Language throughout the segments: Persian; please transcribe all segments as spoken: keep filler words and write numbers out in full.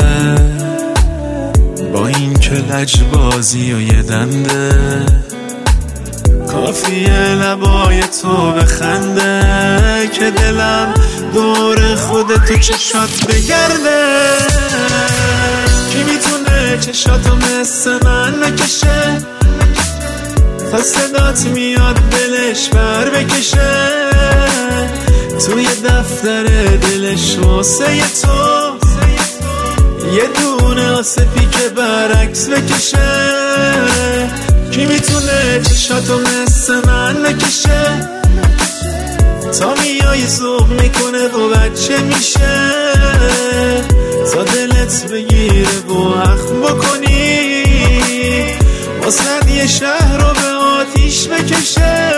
با این که لجبازی و یه دنده کافیه لبای تو بخنده که دلم دور خودتو چشات بگرده. کی میتونه چشاتو مثل من نکشه تا صدات میاد دلش بر بکشه توی دفتر دلش واسه تو یه دونه آسفی که برعکس بکشه. کی میتونه چشاتو مثل من نکشه تا میای زوب میکنه و بچه میشه تا دلت بگیره و اخم بکنی واسه یه شهر رو به آتیش بکشه.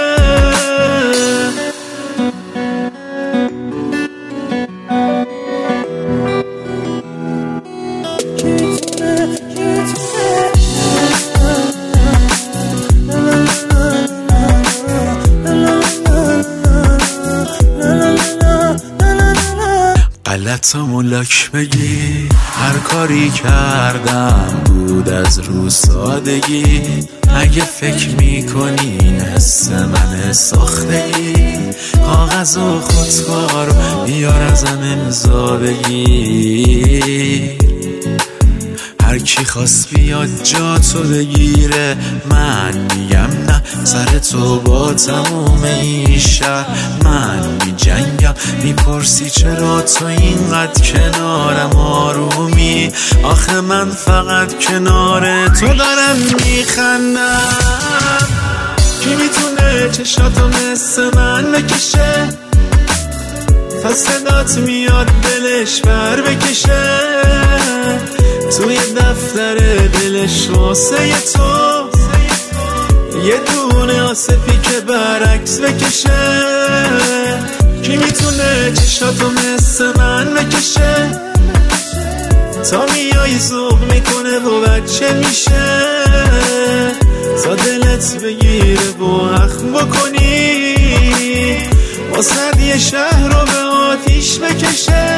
غلطمو لاک بگی هر کاری کردم بود از رو سادگی. اگه فکر میکنی این حس من ساختگی کاغذ و خودکار بیار ازم امضا بگیر. هر کی خواست بیاد جا تو بگیره من میگم نه سر تو با تموم این شهر من می جنگم. میپرسی چرا تو اینقدر کنارم آرومی آخه من فقط کنار تو دارم میخندم. کی میتونه چشاتو مثل من نکشه تا صدات میاد دلش بر بکشه توی دفتر دلش واسه تو یه دونه آسفی که برعکس بکشه. کی میتونه چشاتو مثل من نکشه تا میای زوب میکنه و بچه میشه تا دلت بگیره و اخم بکنی واسه یه شهر رو به آتیش بکشه.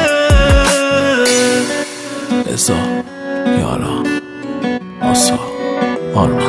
ازا یارا آسا آرمان